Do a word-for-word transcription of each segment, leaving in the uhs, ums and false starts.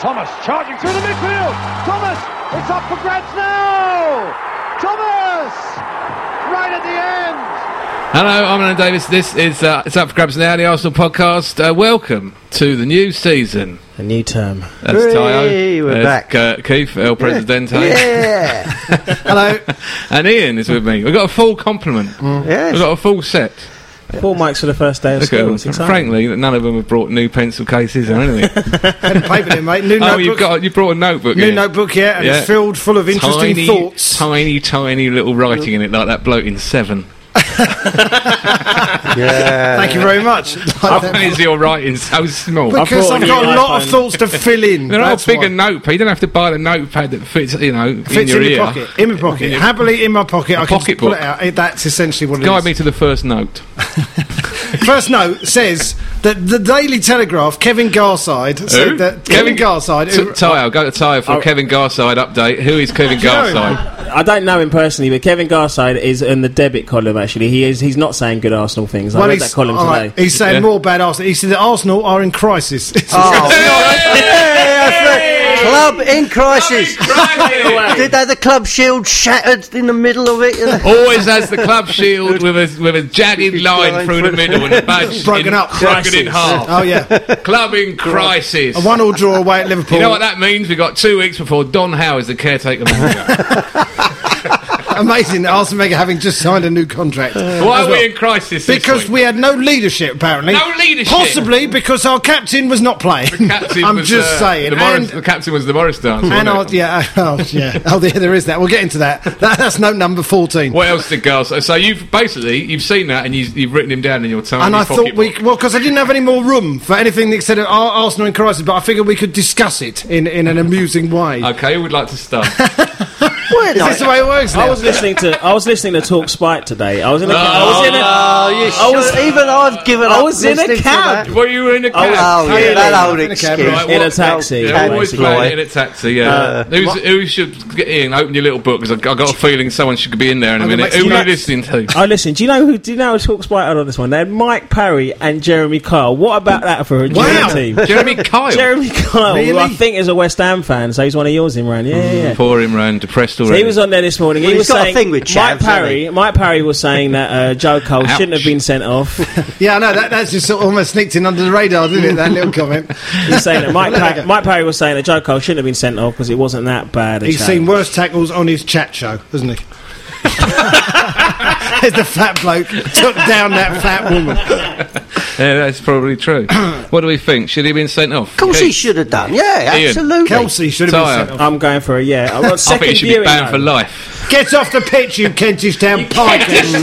Thomas charging through the midfield. Thomas, it's up for grabs now. Thomas, right at the end. Hello, I'm Alan Davis. This is uh, It's Up for Grabs Now, the Arsenal podcast. Uh, welcome to the new season. A new term. That's Tayo. We're There's back. Uh, Keith, El Presidente. Yeah. Hello. And Ian is with me. We've got a full complement. Mm. Yes. We've got a full set. Four mics for the first day of Look at school. them. It's exciting. Frankly, that none of them have brought new pencil cases or anything. Pen and paper in, mate. New Oh, notebook. you've got you brought a notebook. New in. notebook, yeah, and Yeah. it's filled full of interesting tiny, thoughts. Tiny, tiny little writing in it, like that bloke in Seven. Yeah. Thank you very much. Why is your writing so small? Because brought I've a got new a lot of iPhone. thoughts to fill in. There are That's bigger why. notepad. You don't have to buy the notepad that fits, you know, in Fits your in ear. my pocket. In my pocket. In your- Happily in my pocket. I can pocket just pull book. it out. It- That's essentially what it Guide is. me to the first note. First note says that the Daily Telegraph, Kevin Garside, Who? said that Kevin Garside. T- who- Tayo, go to Tayo for a Oh. Kevin Garside update. Who is Kevin Do you know Garside? I don't know him personally, but Kevin Garside is in the debit column. Actually, he is. He's not saying good Arsenal things. I well, read he's, that column all today. right, he's saying Yeah. more bad Arsenal. He said that Arsenal are in crisis. Oh, yeah, that's right. Club in crisis. Did they have the club shield shattered in the middle of it? You know? Always has the club shield with a with a jagged line line through the through- middle and a badge Broken in, up. broken in Crisis. half. Oh, yeah. Club in crisis. A one-all draw away at Liverpool. You know what that means? We've got two weeks before Don Howe is the caretaker manager. Amazing that Arsene Wenger having just signed a new contract. Why As are well. we in crisis this Because week? we had no leadership, apparently. No leadership? Possibly because our captain was not playing. Captain I'm was, just uh, saying. The, Morris, and the captain was the Morris dance. and wasn't our, it? yeah, oh, yeah. Oh, there, there is that. We'll get into that. that that's note number fourteen. What else did Garside? So you've basically you've seen that and you've, you've written him down in your time. And I thought we, well, because I didn't have any more room for anything that said uh, Ar- Arsenal in crisis, but I figured we could discuss it in, in an amusing way. Okay, who would like to start? We're Is not- this the way it works now? I was listening to. I was listening to Talk Spite today. I was in a. I was in a. Oh, you I was- should- even I've given I up. was in a listening to cab. that. Well, you were in a I was- cab. Oh, yeah, Really? that old In a cab, excuse. right, in a what- taxi. Yeah, Cab always boy. playing in a taxi. Yeah. Uh, Who's, who should get in? Open your little book because I, I got a feeling someone should be in there in a I'm gonna minute. make Who some are you notes. listening to? Oh, listen. Do you know who? Do you know who Talk Spite had on this one? They had Mike Parry and Jeremy Kyle. What about that for a Wow. dream team? Jeremy Kyle. Jeremy Kyle, who I Really? think is a West Ham fan, so he's one of yours, Imran. Yeah, yeah, yeah. Poor Imran, depressed So already. he was on there this morning. Well, he he's was got a saying thing with Mike chavs, Parry. Mike Parry was saying that uh, Joe Cole Ouch. shouldn't have been sent off. Yeah, I know. That, that's just sort of almost sneaked in under the radar, didn't it? That little comment. He's saying that Mike, pa- Mike Parry was saying that Joe Cole shouldn't have been sent off because it wasn't that bad. A He's challenge. seen worse tackles on his chat show, hasn't he? There's the fat bloke took down that fat woman. Yeah, that's probably true. What do we think? Should he have been sent off? Of course he should have done. Yeah, Ian. absolutely. Kelsey should have been Tyre. sent off. I'm going for a yeah. I've got I second think he should be viewing. banned though. for life. Get off the pitch, you Kentish Town pikers.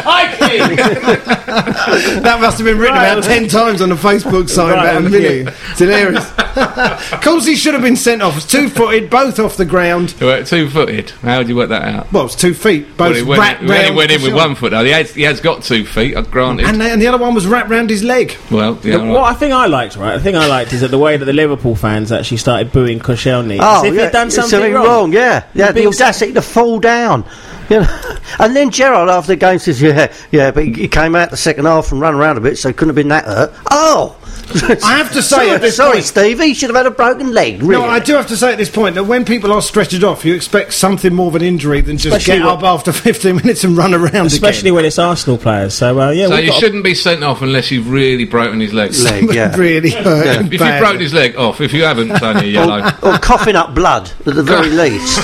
That must have been written Right. about ten times on the Facebook site, Right, about a on million. It's hilarious. Kelsey should have been sent off. It's two-footed, both off the ground. Two-footed. How do you work that out? Well, it's two feet, Well, both he went, wrapped he only round went in the with shoulder. one foot. Though. He has, he has got two feet. uh, Granted. And, the- and the other one was wrapped round his leg. well, yeah. The- right. What I think I liked, right? The thing I liked is that the way that the Liverpool fans actually started booing Koscielny. Oh, as if yeah, he'd done it's something, wrong. Yeah, yeah, the Being audacity to fall down. You know? And then Gerrard after the game says, "Yeah, yeah, but he he came out the second half and run around a bit, so he couldn't have been that hurt." Oh, I have to say sorry, at this sorry point- Steve, he should have had a broken leg. Really. No, I do have to say at this point that when people are stretchered off, you expect something more of an injury than just Especially get when- up after fifteen minutes and run around Especially again. when it's Arsenal players. So uh, yeah, So we've you got shouldn't be sent off unless you've really broken his legs. leg, yeah. really hurt Yeah. him If you've badly. broken his leg off, if you haven't, it's only yellow. or, or coughing up blood at the very least.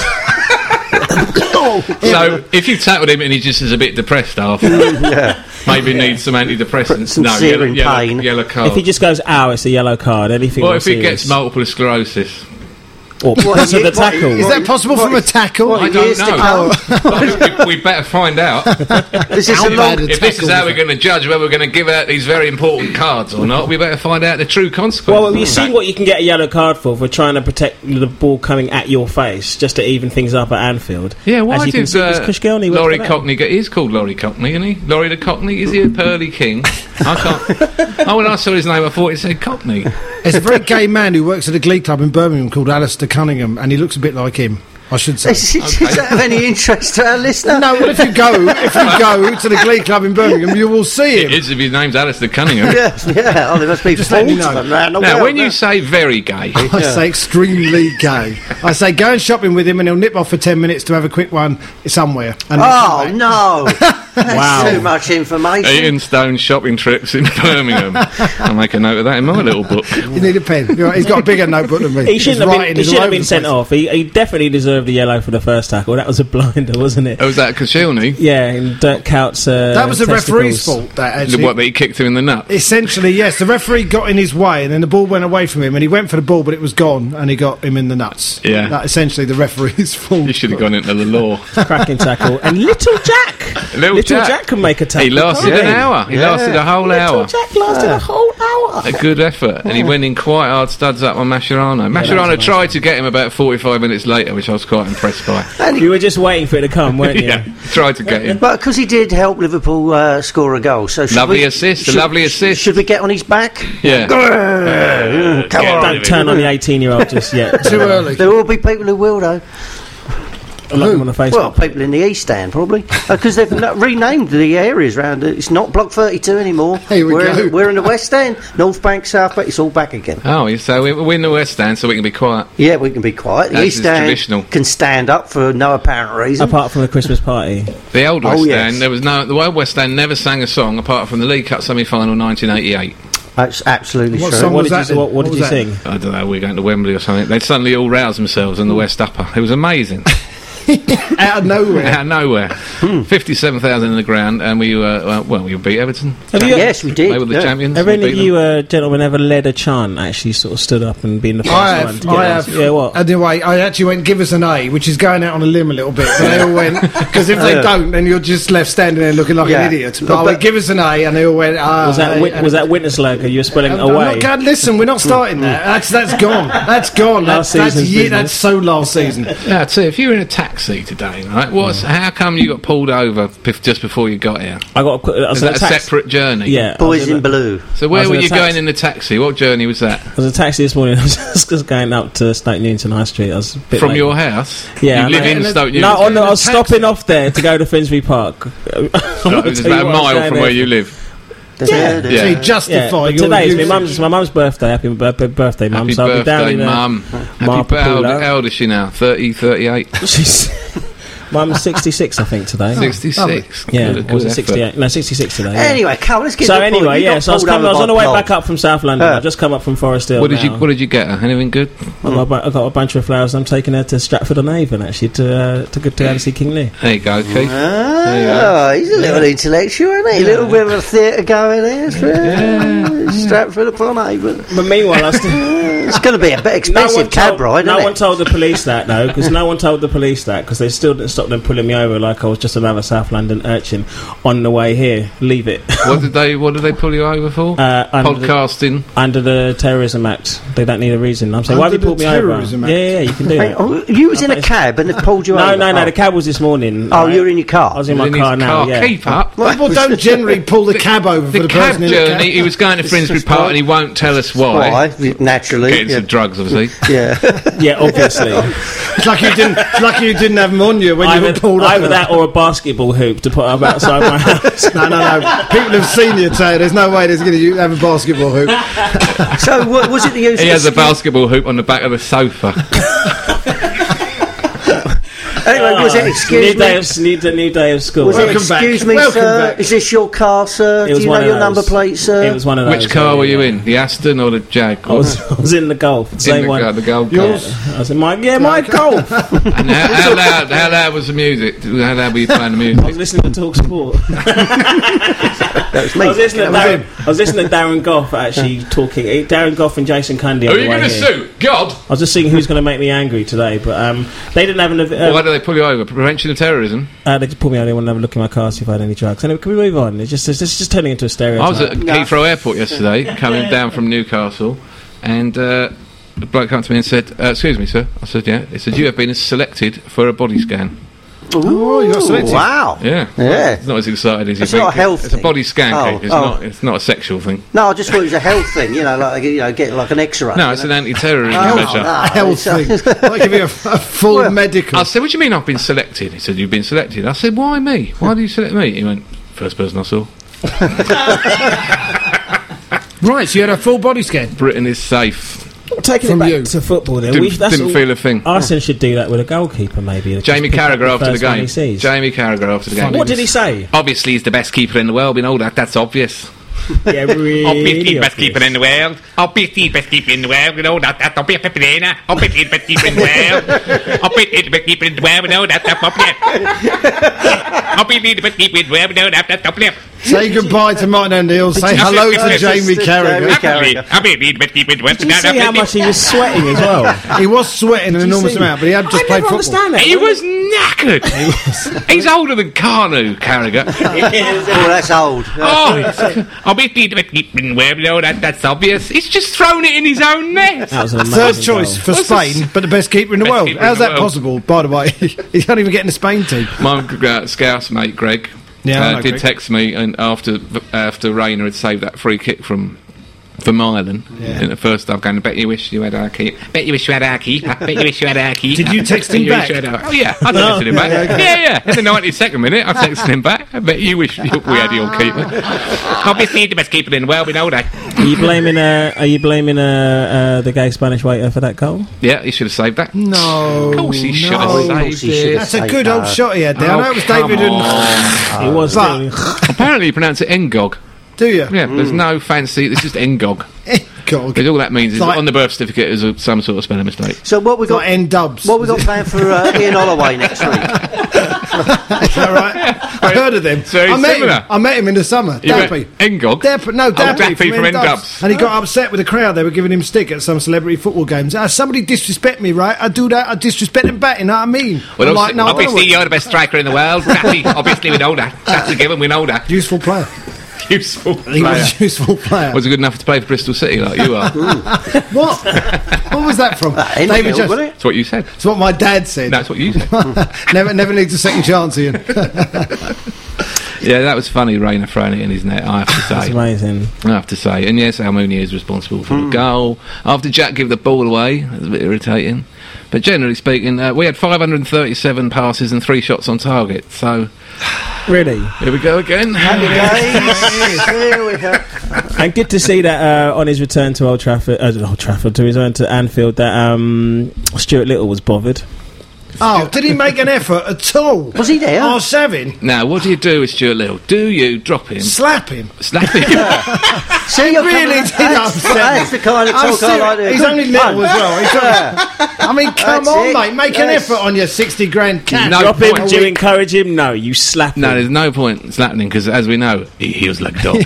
So if you tackled him and he just is a bit depressed after, Yeah. maybe needs some antidepressants. Some no, yellow, searing yellow, pain. yellow card. If he just goes, ow, it's a yellow card. Anything Or more if he serious. gets multiple sclerosis. Or because of the What- what- tackle. Is that possible from a tackle? What, I don't years to know. come? we, we better find out. This is How a long. bad a If this is tackle how was we're it? going to judge whether we're going to give out these very important cards or not, we better find out the true consequences. Well, you've seen what you can get a yellow card for for trying to protect the ball coming at your face, just to even things up at Anfield. Yeah, why As you can did see, uh, because Koscielny went Laurie for that. Cockney get? He's called Laurie Cockney, isn't he? Laurie the Cockney? Is he a pearly king? I can't. Oh, when I saw his name, I thought it said Cockney. There's a very gay man who works at a glee club in Birmingham called Alistair Cunningham, and he looks a bit like him. I should say. Is, is that of any interest to our listener? No, well, if you go, if you go to the Glee Club in Birmingham, you will see him. It is if his name's Alistair Cunningham. Yeah, yeah. Oh, there must be Just forty let me of know. them round the Now, world, when you no? say very gay, I say extremely gay. I say go and shopping with him, and he'll nip off for ten minutes to have a quick one somewhere. And Oh then come back. no! That's Wow. too much information. Ian Stone shopping trips in Birmingham. I'll make a note of that in my little book. You need a pen. You're right, he's got a bigger notebook than me. He His shouldn't have been, writing he is all shouldn't have over been the sent place. off. He, he definitely deserved the yellow for the first tackle. That was a blinder, wasn't it? Oh, was that Koscielny? Yeah, in Dirk Coutts. Uh, That was the referee's testicles. fault. That The actually. what, that he kicked him in the nuts? Essentially, yes. The referee got in his way, and then the ball went away from him, and he went for the ball, but it was gone, and he got him in the nuts. Yeah. That essentially the referee's fault. You should have gone into the law. Cracking tackle. And Little Jack. Little Jack. can make a tackle. He lasted can't an hour. He Yeah. lasted a whole Little hour. Jack lasted a whole hour. A good effort. And he went in quite hard studs up on Mascherano. Mascherano was tried to get him about forty-five minutes later, which I was quite impressed by. You were just waiting for it to come, weren't you? Yeah, tried to get him. But because he did help Liverpool uh, score a goal, so should Lovely we, assist, a should- lovely assist. Should we get on his back? Yeah. Grrr, Come Yeah, on. Don't turn on the eighteen-year-old just yet. Too early. There will be people who will, though. I like them on the Facebook. Well, people in the East Stand, probably. Because they've no- renamed the areas round it. It's not Block thirty-two anymore. Here we we're, go. In, we're in the West End, North Bank, South Bank. It's all back again. Oh, so we- we're in the West Stand, so we can be quiet. Yeah, we can be quiet. The That's East just Stand traditional. can stand up for no apparent reason. Apart from the Christmas party. The old Oh, West yes. Stand, there was no. The old West Stand never sang a song apart from the League Cup semi-final nineteen eighty-eight. That's absolutely What true. song What was did, that you, then? what, what What did you was that? sing? I don't know. We're going to Wembley or something. They'd suddenly all rouse themselves in the West Upper. It was amazing. Out of nowhere. Out of nowhere. fifty-seven thousand in the ground, and we were uh, well, we beat Everton. Have you, Yes, we did. They were the yeah. champions. have We any of beat you them. uh, gentlemen ever led a chant, actually sort of stood up and been the first I one? have, to I get have. it? Yeah, what? Anyway, I actually went, give us an A, which is going out on a limb a little bit. But they all went, because if they Yeah. don't, then you're just left standing there looking like Yeah. an idiot. But, But- I went, give us an A, and they all went, ah. was that A, wit- and- was that witness logo you were spelling I'm, I'm away? not going, listen, we're not starting that. That's that's gone. That's gone. Last That's, that's, season's ye- business. that's so last season. Yeah, I'd say if you were in a taxi today, right? What's how come you got pulled over bef- just before you got here? I got. A, qu- I was Is in that a taxi- separate journey? Yeah, I was Boys in in a- Blue. So I where was were in a you taxi. going in the taxi? What journey was that? I was in a taxi this morning. I was just just going up to Stoke Newington High Street. I was a bit From late. your house? Yeah, You live I know. in Stoke No, Newington? oh, no, I was In a taxi. stopping off there to go to Finsbury Park. It was about a mile from where you live. Yeah. Yeah. So you justify Yeah, but your today is my usage. mum's my mum's birthday. Happy birthday, birthday, mum! Happy So I'll be down birthday, in uh, Mum. Happy Marple birthday. How old, Polo. how old is she now? thirty, thirty-eight? She's mum's sixty-six, I think, today. sixty-six. Yeah, Good- or was good it sixty-eight? No, sixty-six today. yeah. Anyway, Carl, let's get So to the point. anyway, You yeah. got So I was, pulled coming, I was over on the by way Pol. back up from South London. Uh. I've just come up from Forest Hill. What did you now. What did you get her? Anything good? I got, a bu- I got a bunch of flowers. I'm taking her to Stratford on Avon actually to uh, to go to go to see King Lear. There you go, Keith. There you go. Oh, he's a little intellectual, isn't he? A little bit of a theatre going there. Yeah. Stratford upon Avon. But meanwhile, I still. It's going to be a bit No expensive one, cab told, ride, no isn't one it? told the police that though, because no one told the police that because they still didn't stop them pulling me over like I was just another South London urchin on the way here. Leave it. What did they What did they pull you over for? Uh, under, the, Podcasting. under the Terrorism Act, they don't need a reason. I'm saying, why have Under you pulled the me over? Terrorism Yeah, Act? yeah, yeah, you can do Hey, that. oh, you was in a cab and they pulled you No, over? no, no. Oh. The cab was this morning. Oh, right? you're in your car. I was in my In his car now. car. Yeah. Keep up. People don't generally pull the cab over for The the cab person in the journey, cab. he was going to Finsbury Park and he won't tell us why. Why? Naturally. Getting Yeah. some drugs, obviously. yeah. Yeah, obviously. It's like you didn't. It's like you didn't have them on you when you either, were pulled either over. that or a basketball hoop to put up outside my house. No, no, no. People have seen you, so there's no way there's going to have a basketball hoop. So, what was it the use He of has a excuse- basketball hoop on the back of the sofa. Anyway, was it new excuse day me? of need a new day of school. Was it Welcome back. excuse me, Welcome sir? back. Is this your car, sir? It Do was you one know of your those. number plate, sir? It was one of those. Which car yeah, were you yeah. in? The Aston or the Jag? I was, I was in the Golf, the in same the, one. uh, the Gold Yours? Coast. I was in my yeah, my Golf. And how, how loud? How loud was the music? How loud were you playing the I was music? listening to Talk Sport. That was me. I was listening to That was Darren, I was listening to Darren Goff actually talking. eh, Darren Goff and Jason Cundy. Who on are the you way going to here. sue? God! I was just seeing who's going to make me angry today, but um, they didn't have an. Um, Why do they pull you over? Prevention of terrorism? uh, they just pulled me out. They wanted to have a look in my car, see if I had any drugs. Anyway, can we move on? It's just it's just turning into a stereotype. I was at Heathrow Airport yesterday, coming down from Newcastle, and uh, the bloke came to me and said, uh, "Excuse me, sir." I said, "Yeah." He said, "You have been selected for a body scan." Oh, you got selected. Wow. Yeah. Yeah. It's not as excited as you It's think. not a health It's a thing. body scan, Oh, Keith. It's, oh. not, it's not a sexual thing. No, I just thought it was a health thing. You know, like you know, get like an X-ray. No, you it's know? an anti-terrorism Oh, measure. no, Health it's- thing. I'll give you a, a full Well, medical. I said, what do you mean I've been selected? He said, you've been selected. I said, why me? Why do you select me? He went, first person I saw. Right, so you had a full body scan. Britain is safe. Taking From it back you. to football, then Didn't, we, that's didn't all- feel a thing. Arsenal should do that with a goalkeeper, maybe. Just Jamie pick up Carragher after the first one game. he sees. Jamie Carragher after the game. What did he say? Obviously, he's the best keeper in the world. We know that. That's obvious. Yeah, really Obviously, the best obvious. keeper in the world. Obviously, the best keeper in the world. We know that. That's obvious. Obviously, the best keeper in the world. Obviously, the best keeper in the world. We know that. That's obvious. Obviously, the best keeper in the world. We know that. That's obvious. Say goodbye to Martin O'Neill. Say hello to Just- Jamie just Carragher. Jamie- Obviously, the best keeper in the world. Did you see how much he was sweating as well? He was sweating an enormous see? amount, but he had just I played never football. understand that. He was knackered. He's older than Carnu, Carragher. Oh, that's old. Oh, obviously, the best keeper in the world. We know that. That's obvious. He's just thrown it in his own net. That was an Third amazing choice goal. for What's Spain, this? but the best keeper in the Best world. keeper in How's the that world. possible, by the way? He can't even get in the Spain team. My uh, Scouse mate Greg Yeah, I uh, know did Greg. text me, and after after Rayner had saved that free kick from for Milan Yeah. in the first half, going, bet you wish you had our keeper. Bet you wish you had our keeper. Bet you wish you had our keeper. Did you text Bet him you wish back? you had our-" Oh yeah, I texted him back. Yeah, yeah. In the ninety-second minute, I texted him back. I bet you wish you, we had your keeper. Obviously, the best keeper in the world. We know that. Are you blaming? Uh, are you blaming uh, uh, the gay Spanish waiter for that goal? Yeah, he should have saved that. No. Of course he should have no. Of course saved he should it. have. That's a good Say old no. shot he had there. I Oh, know it was come David and... on. It was. But- really- Apparently, you pronounce it Ngog. Do you? Yeah, there's no fancy. It's just Ngog. God. Because all that means is Like- on the birth certificate is a, some sort of spelling mistake. So what we Got got? N dubs. What we got planned for uh, Ian Holloway next week? Is that right? I heard of them. It's very I met similar. him. I met him in the summer. You Dappy. met Ngog? Dappy, no, Dappy, Dappy from, from N-Dubs. N-Dubs. And he got upset with the crowd. They were giving him stick at some celebrity football games. Ah, somebody disrespect me, right? I do that. I disrespect them back. You know what I mean? Well, I'm like, no, I don't obviously know you're the best striker in the world. Daffy, obviously we know that. That's a given. We know that. what- useful player. Useful He player. was a useful player. Was it good enough to play for Bristol City like you are? That's What? What was that from? Enfield, David Jones. wasn't it? what you said. It's what my dad said. That's what you said. never, never needs a second chance, Ian. Yeah, that was funny. Rayner throwing it in his net. I have to That's say. amazing. I have to say. And yes, Almunia is responsible for the goal. After Jack gave the ball away, it was a bit irritating. But generally speaking, uh, we had five hundred thirty-seven passes and three shots on target. So Really, here we go again. Guys, here we go. and good to see that uh, on his return to Old Trafford, uh, Old Trafford to his return to Anfield, that um, Stuart Little was bothered. Oh, did he make an effort at all? Was he there? Oh, Savin. Now, what do you do with Stuart Little? Do you drop him, Slap him. slap him? See, you're Really coming- did that's, upset that's me. the kind of I'm talk I serious. like to He's only little as well. He's only- I mean, come That's on, it. mate. Make an Yes. effort on your sixty grand cat. No Drop him? point. Do you encourage him? No, you slap him. No, there's no point in slapping him because, as we know, he heals like a dog.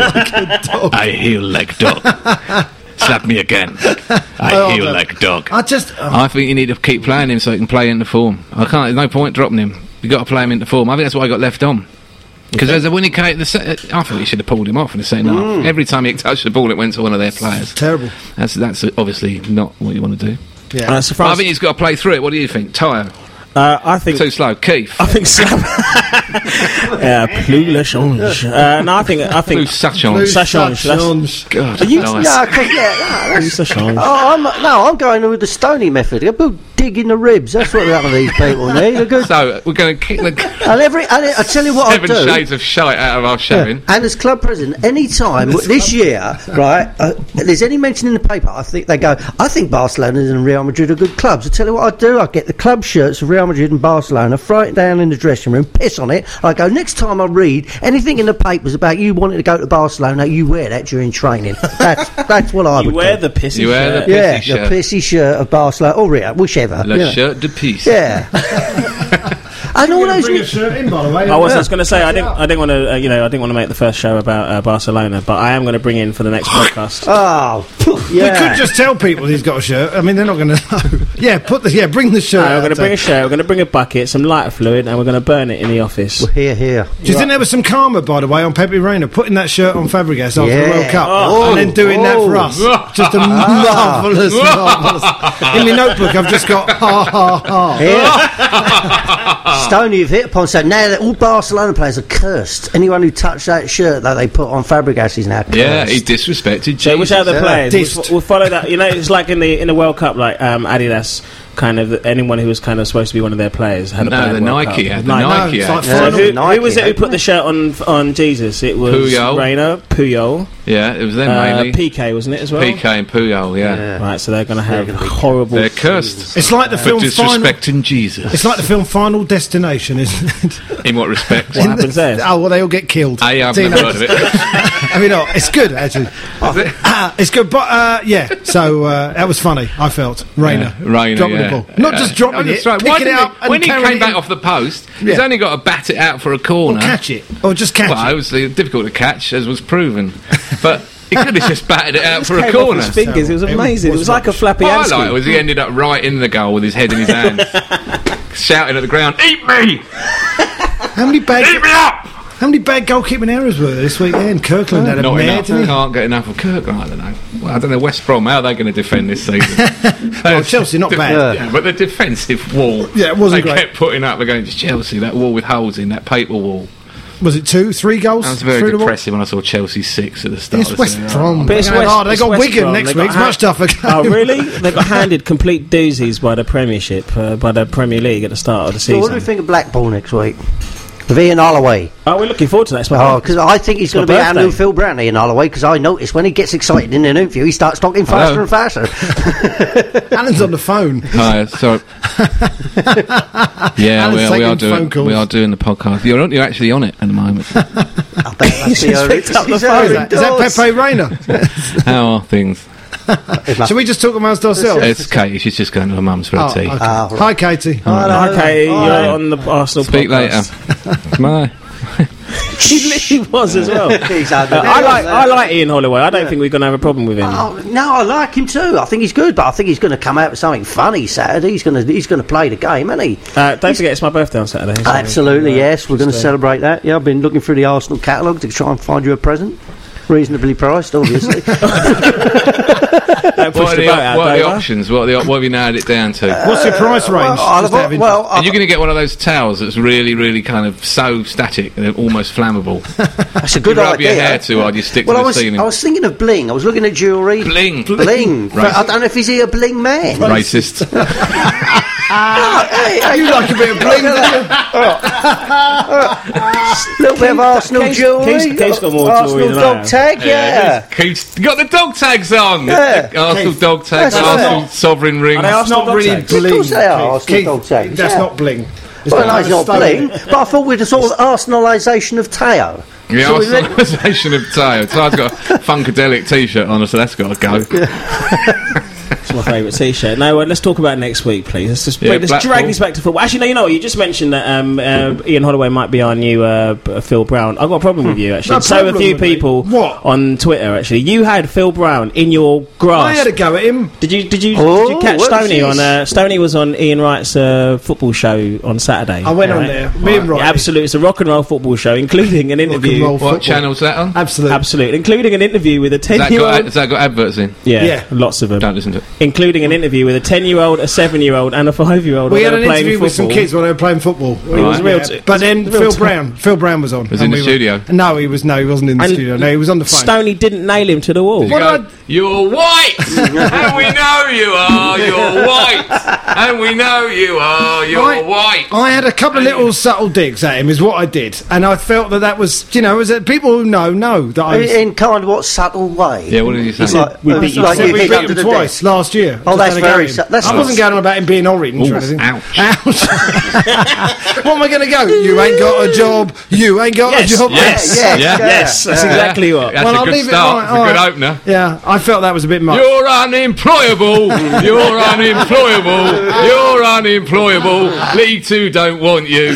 I heal like dog. Slap me again. I Oh, heal no. like a dog. I just. oh, I think you need to keep playing him so he can play into form. I can't. There's no point dropping him. You got to play him into form. I think that's why I got left on. Because as a winning case, the se- I think he should have pulled him off in the second half. Every time he touched the ball, it went to one of their players. terrible. That's that's obviously not what you want to do. Yeah. Uh, But I surprised, think he's got to play through it. What do you think, Tyre? uh, I think. Too slow, Keith. I think slap. Yeah, plus le change. Uh, no, I think. I Blue think. Sachon. Blue Sachon, Sachon. God, Are you- nice. Yeah, 'cause, yeah, no, that's, Plus le change. oh, I'm, no, I'm going with the Stoney method. A good dig in the ribs. That's what none of these people need. A good. So we're going to kick the And every, and I tell you what I seven do. shades of shite out of our showing. And as club president, any time this year, right, uh, there's any mention in the paper, I think they go, I think Barcelona and Real Madrid are good clubs. I tell you what I do, I get the club shirts of Real Madrid and Barcelona, throw it down in the dressing room, piss on it. I go, next time I read anything in the papers about you wanting to go to Barcelona, you wear that during training. That's that's what I You would wear do. the pissy You wear shirt. the- yeah, pissy shirt. the pissy shirt of Barcelona or Real, whichever. Le you know. shirt de peace. Yeah. And all those. Bring a shirt in, by the way. I was just going to say I didn't. I didn't want to. Uh, you know, I didn't want to make the first show about uh, Barcelona, but I am going to bring in for the next podcast. Oh, We yeah. could just tell people he's got a shirt. I mean, they're not going to know. Yeah, put the yeah, bring the shirt. No, we're out going to bring a there. shirt. We're going to bring a bucket, some lighter fluid, and we're going to burn it in the office. Here, here. Do you think there was some karma, by the way, on Pepe Reina putting that shirt on Fabregas after Yeah. the World Cup Oh. and then doing that for Oh. us? Just a marvellous, marvellous. In my notebook, I've just got ha ha ha. Here. Stoney, you've hit upon. So now that all Barcelona players are cursed. Anyone who touched that shirt that they put on Fabregas is now cursed. Yeah, he disrespected So which Jesus. other yeah. players? Dissed. We'll, we'll follow that. You know, it's like in the in the World Cup, like um, Adidas. Kind of anyone who was kind of supposed to be one of their players had a No, bad the World Nike Cup. had. The Nike. Nike No, it's had. like Yeah. So who, Nike, who was it who hadn't put they? the shirt on on Jesus? It was Puyol. Reina, Puyol, Yeah, it was them uh, mainly. P K, wasn't it as well? P K and Puyol, yeah. Yeah. Right, so they're going to have gonna be- horrible. They're cursed. It's like the For film Final. disrespecting Jesus. It's like the film Final Destination, isn't it? In what respect? What happens there? Oh, well, they all get killed. I have Dino- never heard of it. I mean, no, it's good actually. Ah, it's good, but uh, yeah. So uh, that was funny. I felt Rayner, Yeah, Rayner, dropping yeah. the ball, not Yeah. just dropping Oh, that's it, right. Why picking it didn't up, he- and when he carrying came it back in. off the post, he's Yeah. only got to bat it out for a corner. or catch it, or just catch Well, it it. was uh, difficult to catch, as was proven. But he could have just batted it out for a Came off corner. his fingers. It was It amazing. It was was like a rubbish. flappy Highlight Ansky. was he ended up right in the goal with his head in his hands, shouting at the ground, "Eat me! How many bad, Eat me up!" how many bad goalkeeping errors were there this weekend? Kirkland had a Not mare, enough. didn't he? Can't get enough of Kirkland. I don't know. Well, I don't know West Brom. How are they going to defend this season? Well, Chelsea, not bad. Yeah, but the defensive wall. Yeah, it wasn't they great. kept putting up against Chelsea. That wall with holes in, that paper wall. Was it two, three goals? That was very through the wall? depressing when I saw Chelsea six at the start. It's of the West season. Brom. But it's They're going, West- oh, they it's got West Wigan Brom. next They got week. It's ha- much tougher. Oh, game. really? They got handed complete doozies by the Premiership, uh, by the Premier League at the start of the So what do we season. think of Blackpool next week? With Ian Holloway. Oh, we're looking forward to that. It's my Oh, birthday. because I think he's my going to be our new birthday. Phil Brown, Ian Holloway, because I notice when he gets excited in an interview, he starts talking faster Hello. and faster. Alan's on the phone. Hi, sorry. yeah, Alan's we are, we taking are phone doing calls. we are doing the podcast. You're on- you're actually on it at the moment. I bet that's He's the just only- picked up the he's phone. only Is that, is that indoors. Pepe Reina? How are things? Shall we just talk amongst ourselves? It's Katie. She's just going to her mum's for a Oh, tea. okay. Ah, right. Hi, Katie. Hello. Okay, Hi. you're on the Arsenal Speak podcast. later. Bye. He literally was as well. He's under Uh, there, I like isn't I he? like Ian Holloway. I don't think we're going to have a problem with him. Oh, no, I like him too. I think he's good, but I think he's going to come out with something funny Saturday. He's going to he's going to play the game, isn't he? Uh, don't forget, it's my birthday on Saturday. so- Absolutely, uh, yes. We're going to just, uh, celebrate that. Yeah, I've been looking through the Arsenal catalogue to try and find you a present. Reasonably priced, obviously. Don't push What are the the, boat out, what are the Dover. options? What, are the, what have you narrowed it down to? What's your price range? well, I'll Just have- out of interest. well, Are you going to get one of those towels that's really, really kind of so static and almost flammable? that's a good you rub idea. your hair too hard, you stick well, to I the was, ceiling. I was thinking of bling. I was looking at jewellery. Bling. Bling. Racist. I don't know if he's a bling man. Racist. Hey, hey, You like a bit of bling, don't you? little bit of Arsenal Keith's- jewellery. Keith's- Keith's got more Arsenal jewellery than I dog have. tag, yeah. Keith's got the dog tags on. Yeah. The Arsenal Keith. dog tags, That's Arsenal not- sovereign ring. Are they It's Arsenal not really dog tags? bling. Of course they are, Keith. Arsenal Keith, dog tags, That's yeah. not bling. It's Well, got no, it's a not stone. bling, but I thought we'd a sort of Arsenalisation of Teo. The So we let- Arsenalisation of Tayo. Tayo's got a Funkadelic t-shirt on, so that's got to go. It's my favourite T-shirt. No, uh, let's talk about next week, please. Let's just Yeah, let's Blackpool. drag this back to football. Actually, no, you know what? You just mentioned that um, uh, Ian Holloway might be our new uh, b- Phil Brown. I've got a problem with you, actually. No so a problem few with me. people What? on Twitter, actually. You had Phil Brown in your grasp. I had a go at him. Did you did you, Oh, did you catch what Stoney is on? this? Uh, Stoney was on Ian Wright's uh, football show on Saturday. I went on right? there. Me and Rodney. Yeah, absolutely, it's a rock and roll football show, including an Rock and interview. roll What football. channel's that on? Absolutely. Absolutely, including an interview with a Has that, got, ten-year-old. has that got adverts in? Yeah, Yeah. lots of them. Don't listen to it. Including an interview with a ten-year-old, a seven-year-old, and a five-year-old. We while had they an were playing interview with some football. kids when they were playing football. It was Right. real. Yeah. T- But then real Phil t- Brown, Phil Brown was on. Was and in the we were- studio? No, he was. No, he wasn't in the And- studio. No, he was on the phone. Stoney didn't nail him to the wall. You What go, did I- You're white, and we know you are. You're white, and we know you are. You're Right. white. I had a couple of little subtle digs at him, is what I did, and I felt that that was, you know, as a, people who know know that I was. In kind of what subtle way? Yeah, what did you say? He said, Like- we uh, beat you. like I said you we hit beat under him the twice last year. Oh, Just that's had a go very at him. su- that's I not- wasn't going on about him being orange Ooh, or anything. ouch. Ouch. What am I going to go? You ain't got a job. You ain't got Yes, a job. yes, Yeah, yeah. Yes, that's Yeah. exactly what. That's Well, a I'll good leave it- start. right, It's a good alright. opener. Yeah, I felt that was a bit much. You're unemployable. You're unemployable. You're unemployable. League Two don't want you.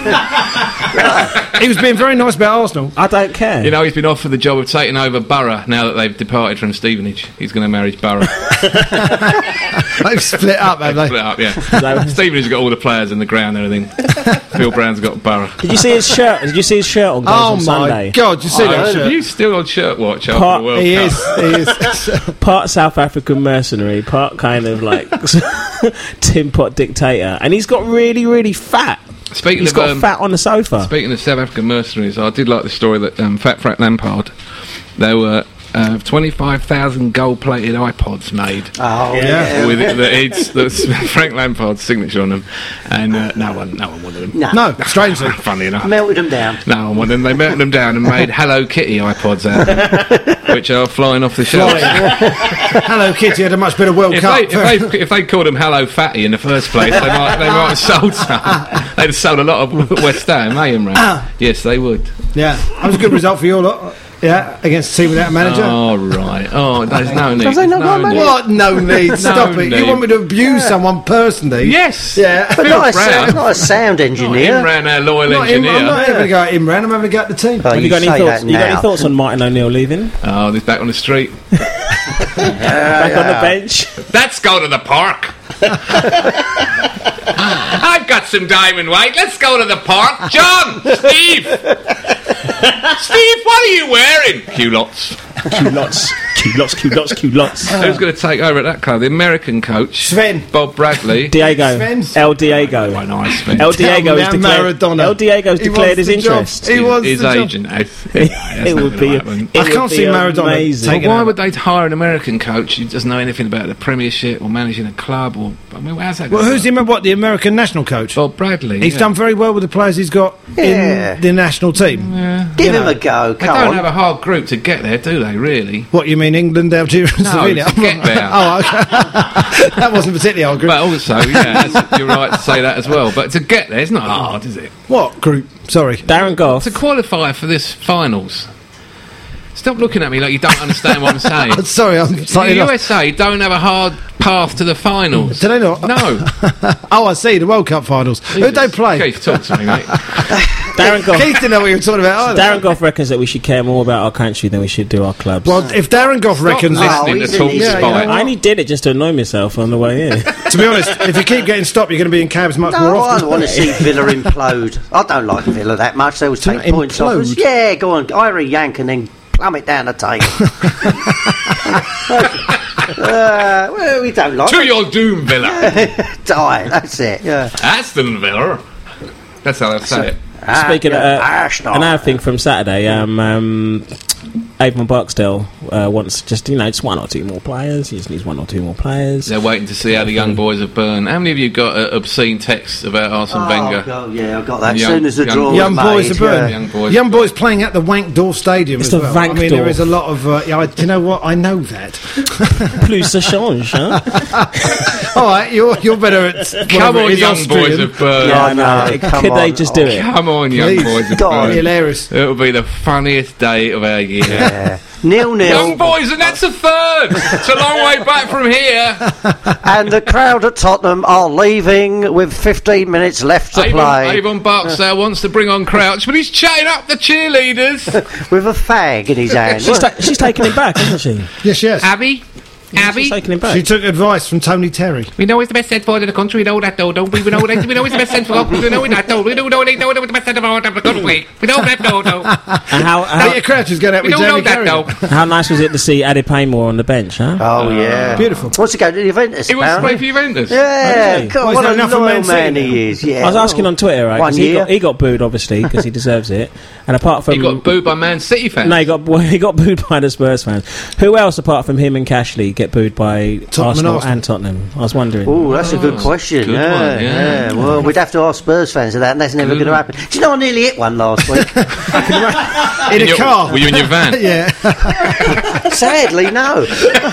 He was being very nice about Arsenal. I don't care. You know, he's been offered the job of taking over Borough now that they've departed from Stevenage. He's going to manage Borough. They've split up, have they? Split up, yeah. Stevenage got all the players in the ground and everything. Phil Brown's got Borough. Did you see his shirt? Did you see his shirt on Goals Oh on my Sunday? God! You see Oh, that are shirt? you still on shirt watch after Part- the World He Cup? is. He is. Part South African mercenary, part kind of like tin pot dictator, and he's got really, really fat. Speaking He's of got um, fat on the sofa. Speaking of South African mercenaries, I did like the story that um, Fat Frank Lampard, there were uh, twenty-five thousand gold-plated iPods made. Oh, Yeah. yeah. With it, the, it's, the Frank Lampard's signature on them, and uh, no one, no one wanted them. No. No, strangely. Funny enough, Melted them down. no one wanted them. They melted them down and made Hello Kitty iPods out of them, which are flying off the shelves. Hello Kitty had a much better World If Cup. they, if they if they called them Hello Fatty in the first place, they might they might have sold some. They'd have sold a lot of West Ham, eh, Imran? Yes, they would. Yeah, that was a good result for you lot. Yeah, against a team without a manager. Oh right. Oh, there's no need. Have they not no got a manager? need. What? No need. Stop it. need. You want me to abuse someone personally? Yes. Yeah. But Phil not a, Brown. sound, not a sound engineer. Imran, our loyal Not him, engineer. I'm not having to go at Imran. I'm having to go at the team. Oh, Have you got any say thoughts? that You got any now. thoughts on Martin O'Neill leaving? Oh, he's back on the street. Back on the bench. Let's go to the park. I've got some diamond white. Let's go to the park. John, Steve. Steve, what are you wearing? Culottes. Culottes, culottes, culottes, culottes. Who's going to take over at that club? The American coach, Sven. Bob Bradley. Diego. Sven's- El Diego. Quite nice, Sven. El Diego has Tell me declared. Maradona. El Diego's He declared his wants the job. interest. He wants his the job. agent. has. Yeah, that's It not would gonna be. happen. It I would can't be see Maradona amazing. taking But why over. would they hire an American coach who doesn't know anything about the Premiership or managing a club? Or I mean, how's that? Well, gonna who's work? him? What, the American national coach? Bob Bradley. He's yeah. done very well with the players he's got Yeah. in the national team. Give him a go. They Come don't on. have a hard group to get there, do they? Really? What, you mean England, Algeria and No, Slovenia? to get there. Oh, okay. That wasn't particularly hard group. But also, yeah, that's- you're right to say that as well. But to get there, it's not hard, is it? What group? Sorry. Darren Goff. To qualify for this finals. Stop looking at me like you don't understand what I'm saying. Sorry, I'm The slightly U lost. S A don't have a hard path to the finals. Do they not? No. Oh, I see, the World Cup finals. Who'd they play? Keith, talk to me, mate. Darren Goff. Keith didn't know what you were talking about either. Darren Goff reckons that we should care more about our country than we should do our clubs. Well, if Darren Goff reckons... Stop Oh, listening he's to talk in his- spite. Yeah, I only did it just to annoy myself on the way here. To be honest, if you keep getting stopped, you're going to be in cabs much more No, I often. want to see Villa implode. I don't like Villa that much. They always To take points off us. implode? Yeah, go on. Irie yank and then plummet down the table. uh, well, we don't like To it. your doom, Villa. Die. That's it. Yeah. Aston Villa. That's how they say it. Speaking Ah, of yeah, uh, Arsenal. another thing from Saturday, um, um, Avon Barksdale uh, wants just you know just one or two more players. He just needs one or two more players. They're waiting to see how the young boys have burned. How many of you got uh, obscene texts about Arsene Oh, Wenger? God, yeah, I got that. As Young- soon as the young- draw was Young boys made, are burned. yeah. Young boys. Young boys playing at the Wankdorf Stadium It's as the well. I mean, there Wankdorf. is a lot of... Uh, yeah, I, do you know what? I know that. Plus ça change, huh? All right, you're, you're better at... Come whatever on, it is, young Austrian. boys have burned. Yeah, I know. no, come Could they on. just do Oh, it? Come on, young Please. boys have God. burned. Hilarious. It'll be the funniest day of our year. Yeah. Nil nil. Young boys, and that's a third. It's a long way back from here. And the crowd at Tottenham are leaving with fifteen minutes left to Avon, play. Avon Barksdale wants to bring on Crouch, but he's chatting up the cheerleaders. With a fag in his hand. She's, ta- she's taking him back, isn't she? Yes, yes. Abby, Abby, She's taking him back. She took advice from Tony Terry. we know he's the best centre forward in the country. We know that, though, don't we? We know that. We know he's the best centre forward. We know that, though. We know, know, know, know he's the best centre forward of the country. We know that, though, though. And how, Peter how, Crouch is going out We with don't know Jamie that, Carragher. though. how nice was it to see Addy Paymore on the bench, huh? Oh, yeah. Beautiful. Wants to go to the Juventus, He wants to apparently. play for Juventus. Yeah, he? God, Well, what he's a done enough for loyal Man City man now. he is. Yeah, I was asking on Twitter, right? One 'cause he year. got, he got booed, obviously, because he deserves it. And apart from He got booed by Man City fans. no, he got well, he got booed by the Spurs fans. Who else, apart from him and Cashley, get booed by Tottenham and Arsenal, Arsenal. and Tottenham? I was wondering. Oh, that's a good question. good Yeah, one, yeah, yeah. Well, we'd have to ask Spurs fans of that, and that's never Good going to one. happen. Do you know I nearly hit one last week? In a Your- car. Were you in your van? Yeah. Sadly, no.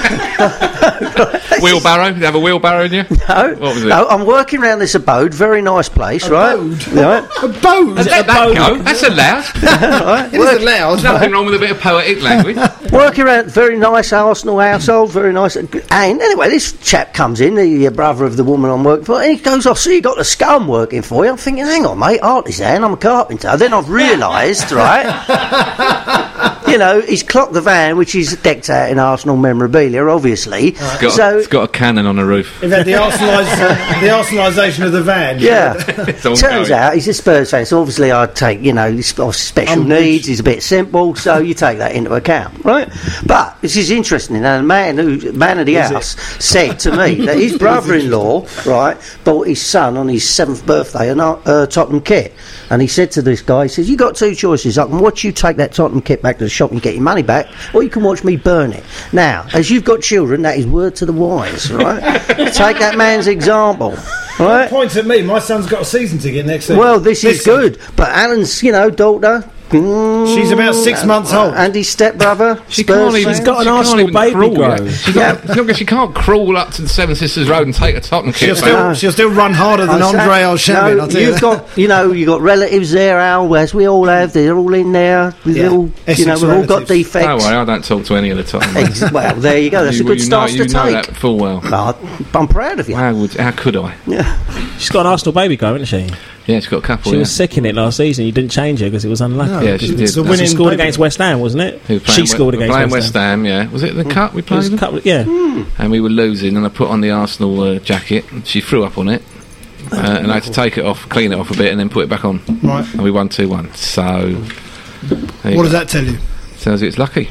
Wheelbarrow? Did you have a wheelbarrow in you? No. What was it? No, I'm working around this abode. Very nice place, right? Abode? Right. A boat. Let that boat? go. That's allowed. It is allowed. There's nothing wrong with a bit of poetic language. Working around, very nice Arsenal household, very nice. And anyway, this chap comes in, the uh, brother of the woman I'm working for, and he goes, "I see you got the scum working for you." I'm thinking, hang on, mate, artisan, I'm a carpenter. Then I've realised, right? you know, he's clocked the van, which is decked out in Arsenal memorabilia, obviously. It's got, So it's got a cannon on the roof. In fact, the Arsenalise, uh, the Arsenalisation of the van. yeah, It's all turns going. out he's a Spurs fan, so obviously I'd take, you know, he's got special Um, needs, he's a bit simple, so you take that into account, right? But this is interesting, and the man who, man of the house said to me that his brother-in-law, right, bought his son on his seventh birthday a uh, Tottenham kit, and he said to this guy, he says, you got two choices, I can watch you take that Tottenham kit back to the shop and get your money back, or you can watch me burn it. Now, as you've got children, that is word to the wise, right? Take that man's example, right? Point at me. My son's got a season ticket next season. Well, this is Listen, good, but Alan's, you know, daughter. Mm, She's about six months old. And his stepbrother. She Spurs can't even. fan. got an she can't Arsenal even baby crawl grown. yet. She, can't, look, she can't crawl up to the Seven Sisters Road and take a Tottenham She'll kit. still, back. she'll still run harder than I say- Andre Alshamin. no, I'll tell you you've that. got, you know, you've got relatives there, Al, as we all have. They're all in there. With Yeah. little, you Essex know, we've all got relatives. defects. Don't worry, I don't talk to any of the Tottenham. Ex- well, there you go. That's you, a good you know, stance you to know take. that full well. Well, I'm proud of you. How would? How could I? She's got an Arsenal baby girl, hasn't she? Yeah, she's got a couple. She yeah. was sick in it last season. You didn't change her because it was unlucky. Yeah, she did. It's a That's- winning She scored baby. against West Ham, wasn't it? Who was playing She we- scored against playing West, West Ham. Ham. Yeah, was it the cup we It was played? a couple of- yeah. And we were losing, and I put on the Arsenal uh, jacket. She threw up on it, uh, and I had to take it off, clean it off a bit, and then put it back on. Right. And we won two one. So, there you What does go. that tell you? Tells you it's lucky.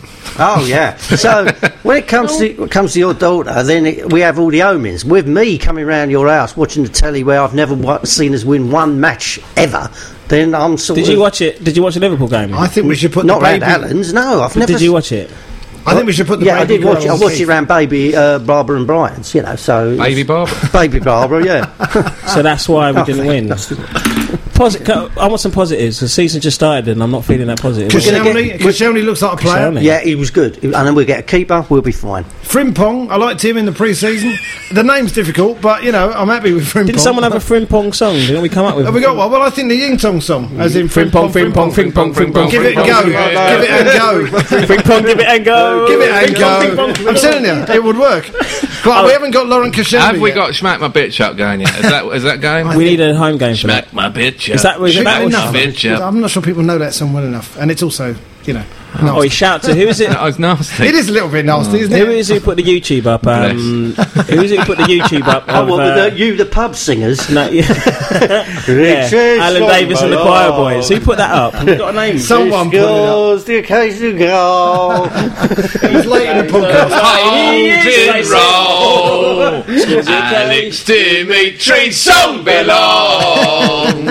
Oh yeah. So when it comes to when it comes to your daughter, then it, we have all the omens. With me coming round your house watching the telly, where I've never wa- seen us win one match ever, then I'm sort Did of you watch it? Did you watch the Liverpool game? I think we should put not the round baby. Allen's. No, I've never. Did you watch it? I think we should put the Yeah, I baby did watch it. girl I on watched it Keith. around baby uh, Barbara and Brian's. You know, so Baby Barbara. baby Barbara. Yeah. So that's why we didn't win. That's- Posi- I want some positives. The season just started and I'm not feeling that positive. Koscielny Koscielny looks like a player. Koscielny. Yeah, he was good, and then we'll get a keeper. We'll be fine. Frimpong, I liked him in the pre-season. The name's difficult, but you know I'm happy with Frimpong. Didn't someone have a Frimpong song? Didn't we come up with? Have we got one? Well, I think the Ying Tong song, as in Frimpong, Frimpong, Frimpong, Frimpong, Give it and go, give it and go, Frimpong, give it and go. give it and go. I'm telling you, it would work. But we haven't got Lauren Koscielny. Have we yet. got Smack My Bitch Up going yet? Is that is that going? We need a home game for that. Smack My Bitch Up. Is that- is Should that be was- enough. Bitch up. I'm not sure people know that song well enough, and it's also, you know, Oh, he nasty. shout to who is it? That was nasty. It is a little bit nasty, isn't Who it? is it who put the YouTube up? Um, who is it who put the YouTube up? Oh, of, well, uh, the, you, the pub singers. no, yeah. yeah. Alan Davis and the Choir Boys. Who put that up? We've got a name. Someone put it up. Goes the occasional girl. It was late in the podcast. Hold it roll. Alex Dimitri song belong.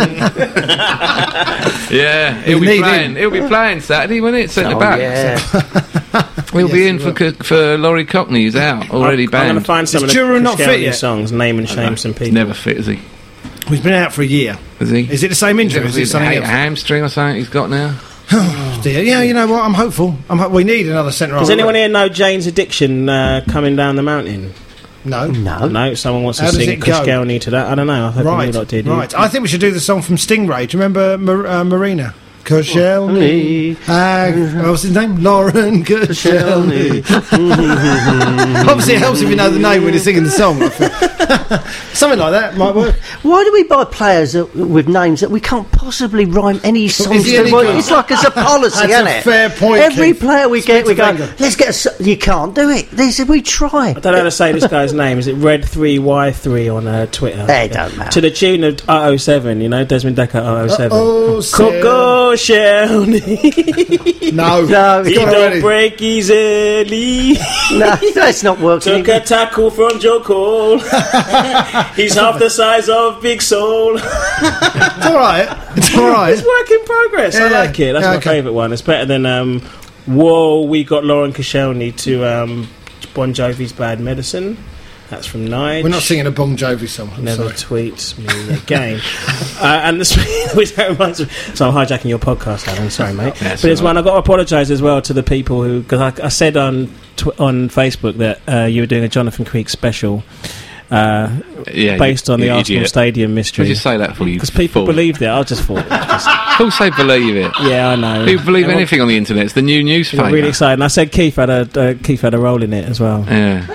Yeah, he'll We be need playing. him. He'll be playing Saturday, won't it? Centre Oh, back. yeah. We'll be Yes, in he for will. co- for Laurie Cockney. He's out already I'm going to banned. find some of the Jura not fit Koscielny yet? songs, name and shame some He's people. never fit, is he? He's been out for a year. Is he? Is it the same injury? Is Is it it something a else? hamstring or something he's got now? Dear. Yeah, you know what? I'm hopeful. I'm ho- we need another centre. Does half. anyone here know Jane's Addiction uh, coming down the mountain? No. No. No, someone wants to How does sing it go? Koscielny to that. I don't know. I hope Right, you lot did. right. I think we should do the song from Stingray. Do you remember Mar- uh, Marina? Koscielny. Uh, what's his name? Lauren Koscielny. Obviously, it helps if you know the name when you're singing the song. I feel. Something like that might work. Why do we buy players that, with names that we can't possibly rhyme any songs he to? any Well, good? it's like it's a policy, That's isn't a it? fair point, Every Keith. player we Speak get, we to go, Wenger. let's get a. s- You can't do it. This, we try. I don't know how to say this guy's name. Is it Red three Y three on uh, Twitter? It don't matter. To the tune of oh oh seven, you know, Desmond Decker oh oh seven. Oh, Coco Koscielny. no, No, it's He gone don't already. break easily. No, that's not working. Took a tackle from Joe Cole. He's half the size of Big Soul. It's all right. It's all right. It's work in progress. I Yeah, like it. That's yeah, my okay. favourite one. It's better than um, Whoa, we got Lauren Koscielny to um, Bon Jovi's Bad Medicine. That's from Nige. We're not singing a Bon Jovi song. I'm Never sorry. tweets me again. uh, and this, which reminds me, so I'm hijacking your podcast, Alan. Sorry, mate. That's but it's all right. one I've got to apologise as well to the people who, because I, I said on tw- on Facebook that uh, you were doing a Jonathan Creek special uh, Yeah, based you- on the you Arsenal idiot. Stadium What mystery. did you say that for you? Because people fool? believed it. I just thought, it was just, Of course they believe it. yeah, I know. People believe Everyone- anything on the internet. It's the new I got newspaper. really excited. And I said Keith had a uh, Keith had a role in it as well. Yeah.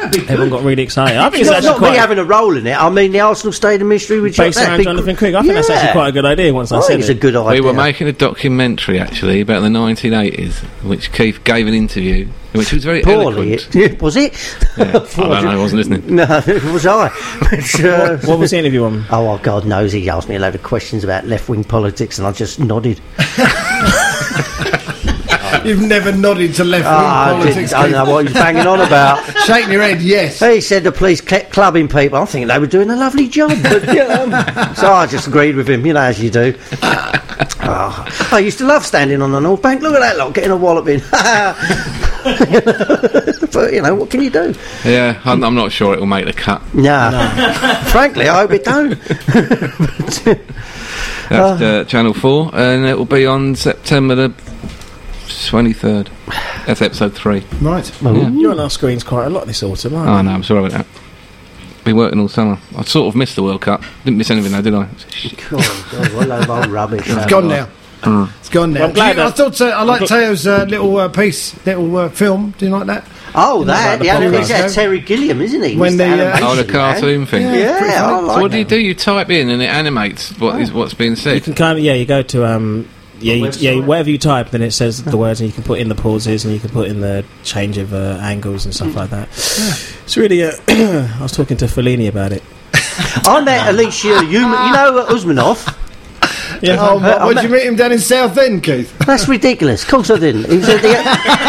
Everyone got really excited. I think It's it's not, actually not me quite having a role in it. I mean, the Arsenal Stadium mystery with based around Jonathan Quick. I think that's actually quite a good idea. Once I, I said think it's it, a good idea. We were making a documentary actually about the nineteen eighties, which Keith gave an interview, which was very Poorly, eloquent. it, was it? Yeah. I don't know, I wasn't listening. No, was I? But, uh, what was the interview on? oh, well, God knows he asked me a load of questions about left-wing politics, and I just nodded. You've never nodded to left-wing Ah, I, politics. didn't, I don't know what he's banging on about. Shaking your head, yes. He said the police kept clubbing people. I think they were doing a lovely job. But, you know, so I just agreed with him, you know, as you do. Oh, I used to love standing on the North Bank. Look at that lot, getting a walloping. But, you know, what can you do? Yeah, I'm, I'm not sure it will make the cut. Nah. Frankly, I hope it don't. That's uh, Channel four, and it will be on September the twenty-third. That's episode three. Right. Yeah. You're on our screens quite a lot this autumn, aren't Oh you? no, I'm sorry about that. Been working all summer. I sort of missed the World Cup. Didn't miss anything though, did I? God, God, what a load of old rubbish. It's gone now. Mm. It's gone now. Well, I'm glad Do you- I that- thought uh, I liked Teo's uh, little uh, piece, little uh, film. Do you like that? Oh, that, the the only podcast. reason that's Terry Gilliam, isn't he? When Mister the, uh, Animation Oh, the Man. cartoon thing. Yeah. Yeah, pretty I funny. like So what do you that. do? You type in and it animates what is what's being You said. can kind of yeah. You go to um yeah you, website? yeah whatever you type, then it says the words, and you can put in the pauses, and you can put in the change of uh, angles and stuff like that. It's really. Uh, I was talking to Fellini about it. I met Alicia, you, you know uh, Usmanov. Yeah. Oh, Uh, what, I did you meet him down in Southend, Keith? That's ridiculous. Of course I didn't. He was at the.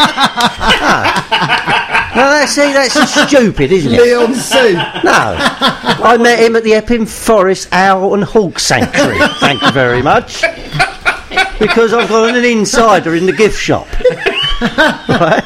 Ah. No, that's, see, that's stupid, isn't it? Leon C. No. I met him at the Epping Forest Owl and Hawk Sanctuary. Thank you very much. Because I've got an insider in the gift shop. Right?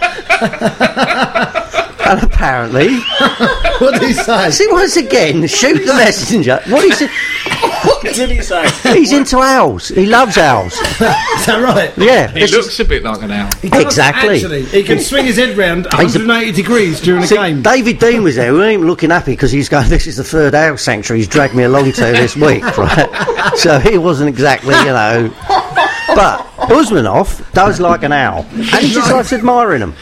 And apparently, What did he say? see, once again, shoot the messenger. What is it? What did he say? He's into owls. He loves owls. Is that right? Yeah. He this is- looks a bit like an owl. He does, Exactly. Actually, he can swing his head round He's a- one hundred eighty degrees during a See, game. David Dean was there. We weren't even looking happy because he's going, this is the third owl sanctuary he's dragged me along to this week, right? So he wasn't exactly, you know. But Usmanov does like an owl. And he just likes admiring them.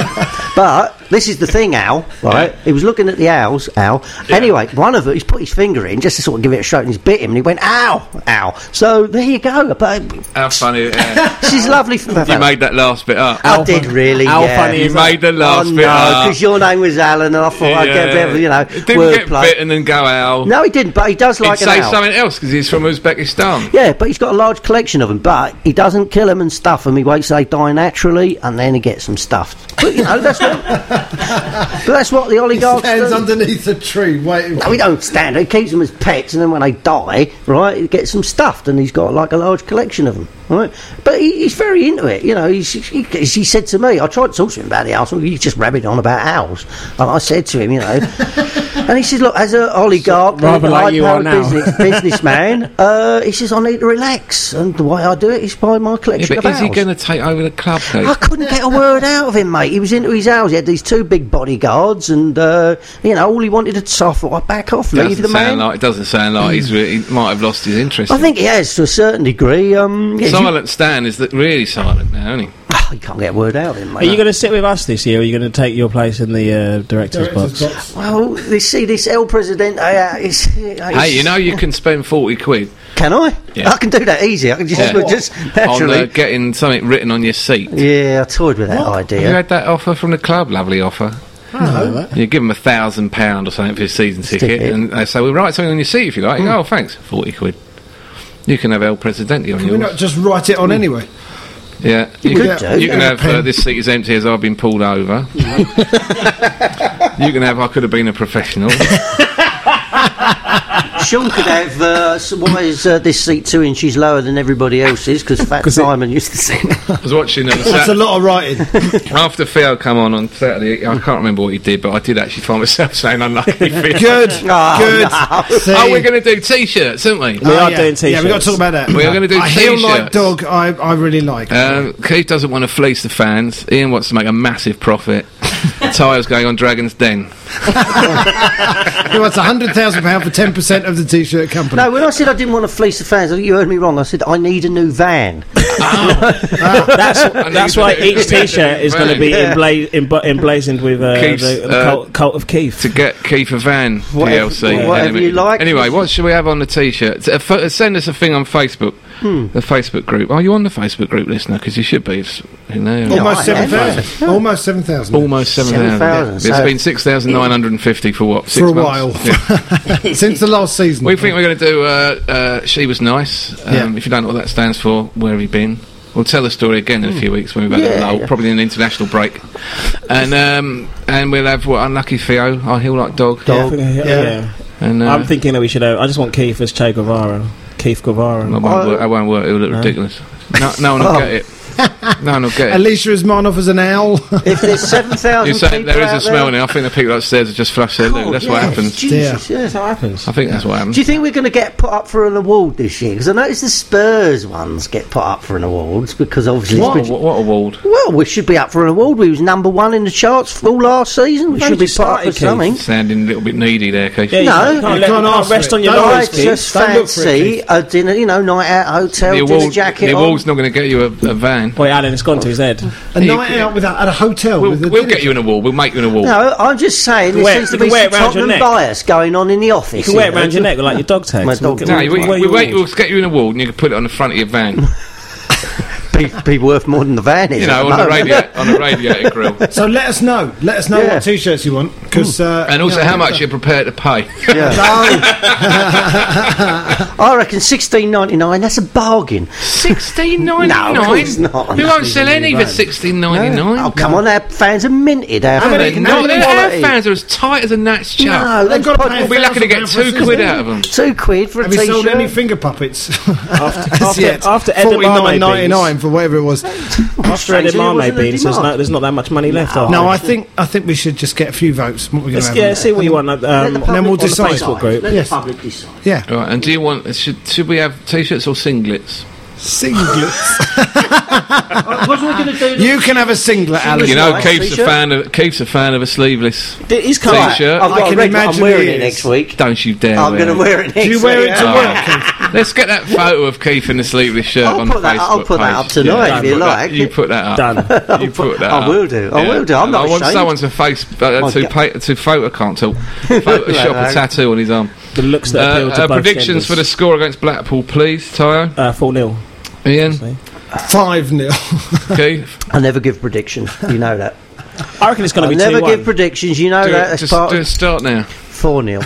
But this is the thing, Al, right? He was looking at the owls, Al. Anyway, one of them, he's put his finger in just to sort of give it a stroke, and he's bit him, and he went, ow, ow. So there you go. But How funny. Yeah. this is lovely. For You made that last bit up. I did really, How yeah. funny You is made the Oh last no, bit up. because your name was Alan, and I thought I'd get a bit of, you know, It didn't get wordplay. bitten and go out. No, he didn't, but he does He'd like an say owl. something else because he's from Uzbekistan. Yeah, but he's got a large collection of them. But he doesn't kill them and stuff them. He waits till they die naturally, and then he gets them stuffed. But you know, that's what. But that's what the oligarchs Stands do. underneath a tree waiting. No, he don't stand. He keeps them as pets, and then when they die, right, he gets them stuffed, and he's got like a large collection of them, right? But he, he's very into it. You know, he's, he, he said to me, I tried to talk to him about the owl. So he's just rabbiting on about owls, and I said to him, you know, and he said, look, as an oligarch, rather a like you are high-powered now. business, businessman, uh, he says I need to relax, and the way I do it is by my Yeah, collection but of is he owls. going to take over the club, I though? couldn't get a word out of him, mate. He was into his owls. He had these two big bodyguards, and uh, you know, all he wanted to suffer. I back off, leave Doesn't the man. sound like, it doesn't sound like he's really, he might have lost his interest. I think he has to a certain degree. Um, yeah, you, Silent Stan is that really silent now, isn't he? oh, you can't get a word out of him, Are mate. you going to sit with us this year, or are you going to take your place in the uh, director's, Director's box? box. Well, they see this El Presidente. Uh, it's, uh, Hey, you know you can spend forty quid Can I? Yeah. I can do that easy. I can just, Yeah. just on naturally. uh, getting something written on your seat. Yeah, I toyed with that Have you idea. had that offer from the club? Lovely offer. No. You give them a thousand pound or something for your season ticket, Ticket. and they say, "We'll write something on your seat if you like." You go, oh, thanks, forty quid. You can have El Presidente on Can we yours. not just write it on anyway? Yeah, you, could can, do. you can Yeah. have uh, this seat is empty as I've been pulled over. You can have I could have been a professional. Sean could have. Uh, so why is uh, this seat two inches lower than everybody else's? Because Fat 'Cause it- Simon used to sit. I was watching uh, That's Sat- a lot of writing. after Theo come on on Saturday. I can't remember what he did, but I did actually find myself saying unlucky. Theo. Good. Oh, Good. no. See? Oh, we're going to do t-shirts, aren't we? We are yeah. doing t-shirts. Yeah, we've got to talk about that. We are gonna do I heel like t-shirts. dog. I, I really like. Um, Keith doesn't want to fleece the fans. Ian wants to make a massive profit. Tyre's going on Dragon's Den. He wants a hundred thousand pound for ten percent of the t-shirt company. No, when I said I didn't want to fleece the fans, I think you heard me wrong. I said I need a new van. That's that's why each T-shirt is going to be Yeah. embla- embla- emblazoned with uh, Keith's, the, the uh, cult, cult of Keith. To get Keith a van, Whatever- P L C. whatever you like. Anyway, what should we have on the T-shirt? Uh, pho- send us a thing on Facebook, Hmm. the Facebook group. Are you on the Facebook group, listener? Because you should be. It's, you know, Yeah, Almost I seven am. thousand. Almost seven thousand. almost seven thousand. seven thousand, It's so- been six thousand nine hundred and fifty for what? Six For a months? while. Yeah. Since the last season. We think we're going to do uh, uh, She Was Nice. Um, Yeah. If you don't know what that stands for, where have you been? We'll tell the story again in a few weeks when we've had Yeah, a lull, yeah. probably an international break. And um, and we'll have what, Unlucky Theo, Our Heel Like Dog. Yeah. Dog. Yeah. And, uh, I'm thinking that we should have. I just want Keith as Che Guevara. Keith Guevara. That won't, I- work, that won't work, it'll look No. ridiculous. No, no one will Oh. get it. No one will get it. Alicia Ismanov as an owl. If there's seven thousand You people say there is out a smell there, now. I think the people upstairs have just flushed their loo. God, That's what yes, happens. Jesus, yeah. That's how it happens. I think that's what happens. Do you think we're going to get put up for an award this year? Because I noticed the Spurs ones get put up for an awards because obviously it's What, been- what, what award? well, we should be up for an award. We was number one in the charts for all last season. We We've should only be just put up for started, Keith. something. Sounding a little bit needy there, Keith. Yeah, you No. can't, You let- can't you can't ask for rest it. on your Don't I ask laurels, Keith. just Don't look for it, fancy Keith. a dinner, you know, night out hotel, the dinner award, jacket the on. award's not going to get you a, a van. Boy, Alan, it's gone to his head. A You night can- out with a, at a hotel. We'll, with a we'll dinner get you an award. We'll make you an award. No, I'm just saying there wear- seems to you can be wear some it round your Tottenham neck. bias going on in the office. You can wear it know. around your neck like your dog tags. My dog No, we, we, Wear we your wait, award. we'll get you an award and you can put it on the front of your van. Be, be worth more than the van is. You know, at on the the, moment. radio, on the radiator grill. So let us know. Let us know Yeah. what T-shirts you want. Because uh, And also you know, how much you're prepared to pay. Yeah. No, I reckon sixteen ninety nine. That's a bargain. sixteen ninety nine. No, of course not. We won't sell any for sixteen ninety nine. Oh come on, our fans are minted. Our How many? fans No, are their our quality. fans are as tight as a gnat's chuck. No, They've got to pod- pay We'll be lucky to get two quid out of them. two quid for a have you sold t-shirt. any finger puppets? after after, after Edamame forty-nine ninety-nine for whatever it was. After Strangely, it Edamame wasn't a beans, there's, demand. no, there's not that much money left. after. No, I think I think we should just get a few votes. What we're going to Let's, have. yeah, see what you want. Um, Let the then we'll public on the decide. Facebook group. Let Yes. the public decide. Yeah, Right, and do you want? Should should we have t-shirts or singlets? singlets. What are we going to do? You can have a singlet, Alan. You know, nice Keith's a t-shirt. fan of Keith's a fan of a sleeveless He's coming. t-shirt. I've I got can a regular, I'm imagine wearing he it is. next week. Don't you dare! I'm wear going to wear it next Do you wear week. it to Oh. work? Keith? Let's get that photo of Keith in the sleeveless shirt I'll on put the that- Facebook I'll put that page. up tonight Yeah, if you put that- like. You put that up. Done. You put that I up. will do. I will do. I'm And not I want ashamed. someone to face uh, Oh, to God. pay, to photo can't talk. Photoshop Right, a tattoo on his arm. The looks that appeal Uh, to uh, both predictions genders. for the score against Blackpool, please, Tayo. uh, four nil. Ian, Five nil. Keith. I never give predictions. You know that. I reckon it's going I to be never two give one. predictions. You know Do that. it, That's just part do it of start now. four nil.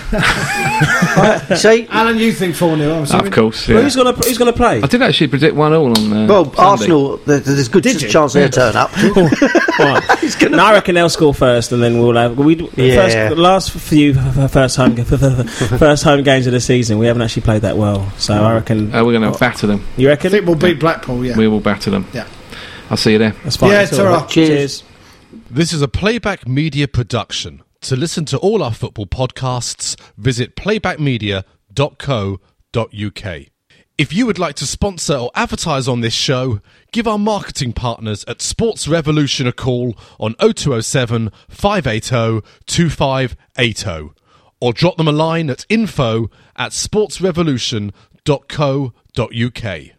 See? Alan, you think four nil? I'm sorry. Of course, Well, yeah. who's going to who's going to play? I did actually predict one all on. Uh, Well, Sunday. Arsenal, there- there's a good Did you? chance they'll turn up. Right. He's gonna- No, I reckon they'll score first, and then we'll have we d- Yeah. first, the last few f- f- first home g- first home games of the season. We haven't actually played that well, so I reckon. Uh, we're going to batter them. You I reckon? think we'll beat Blackpool. Yeah. We will batter them. Yeah. I'll see you there. That's fine. Yeah, It's it's all all right. right. Cheers. This is a Playback Media production. To listen to all our football podcasts, visit playback media dot co dot uk. If you would like to sponsor or advertise on this show, give our marketing partners at Sports Revolution a call on oh two oh seven, five eight oh, two five eight oh or drop them a line at info at sports revolution dot co dot uk.